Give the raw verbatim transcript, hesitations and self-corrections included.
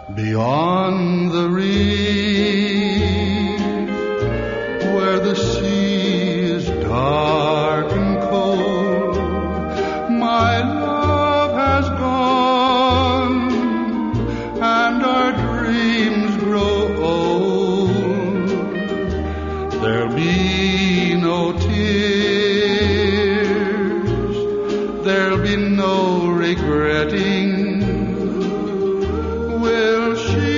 Beyond the reef, where the sea is dark and cold, my love has gone, and our dreams grow old. There'll be no tears, there'll be no regretting. Will she